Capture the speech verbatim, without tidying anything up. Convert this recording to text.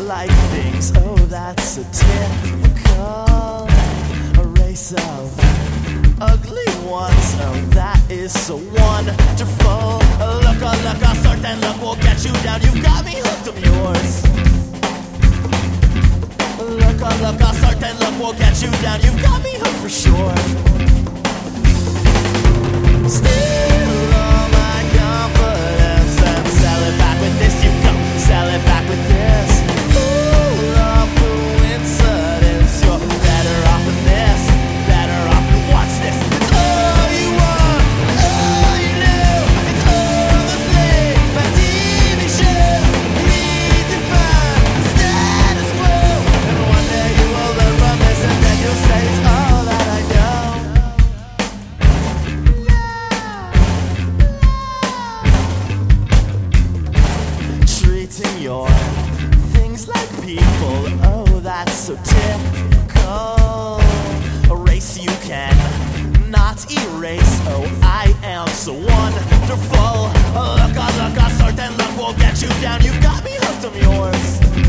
like things, oh that's a typical a race of ugly ones, oh that is so wonderful. Look, oh look, a certain look will get you down. You've got me hooked, I'm yours. Look, oh look, a certain look will get you down. You've got me hooked for sure. Steal all my confidence and sell it back with this. You go, sell it back with this. Ooh, a coincidence. You're better off than this. Better off than what's this? It's all you want, all you know. It's all the thing my T V shows redefine the status quo. And one day you will learn from this, and then you'll say it's all that I know. Treating your things like people, oh that's so typical. A race you can not erase, oh I am so wonderful. Look, oh look, a certain look will get you down. You've got me hooked, I'm yours.